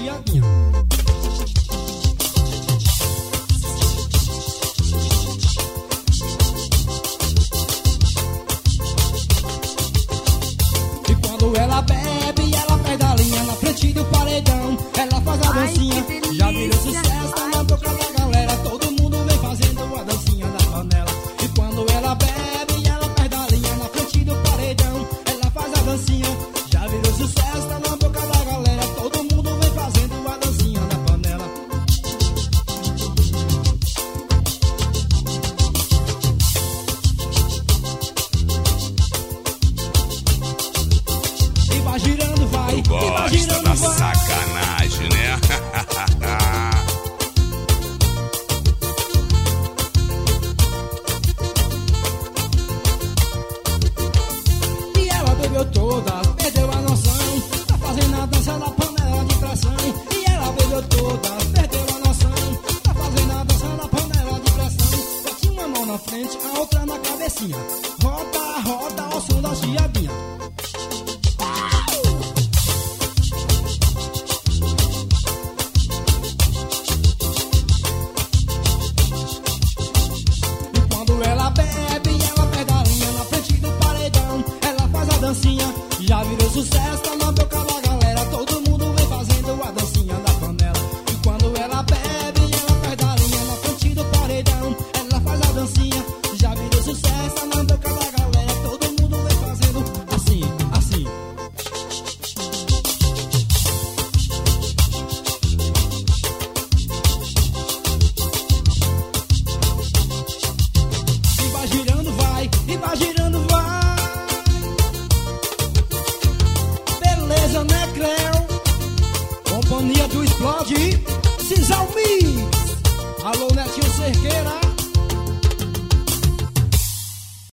chiadinha. E quando ela bebe, ela pega a linha na frente do paredão. Ela faz a dancinha, já virou sucesso, tá na boca da galera. Todo mundo vem fazendo a dancinha da panela. E quando ela bebe, ela pega a linha na frente do paredão. Ela faz a dancinha, já virou sucesso, tá na boca da galera. Todo mundo vem fazendo a dancinha da panela. E vai girando, vai. Gosta da sacanagem, né? E ela bebeu toda, perdeu a noção. Tá fazendo a dança da panela de pressão. E ela bebeu toda, perdeu a noção. Tá fazendo a dança da panela de pressão. Bate uma mão na frente, a outra na cabecinha. Roda, roda ao som da chiadinha. E quando ela bebe, ela pega a linha na frente do paredão. Ela faz a dancinha, já virou sucesso, tá na boca da galera. Todo mundo vem fazendo a dancinha da panela. E quando ela bebe, ela pega a linha na frente do paredão. Ela faz a dancinha, já virou sucesso, tá na boca da galera. Todo mundo vem fazendo assim, assim. E vai girando, vai, e vai girando, vai. Beleza, né, Creu? Companhia do Explode, Cisal Mix. Alô, Netinho Cerqueira.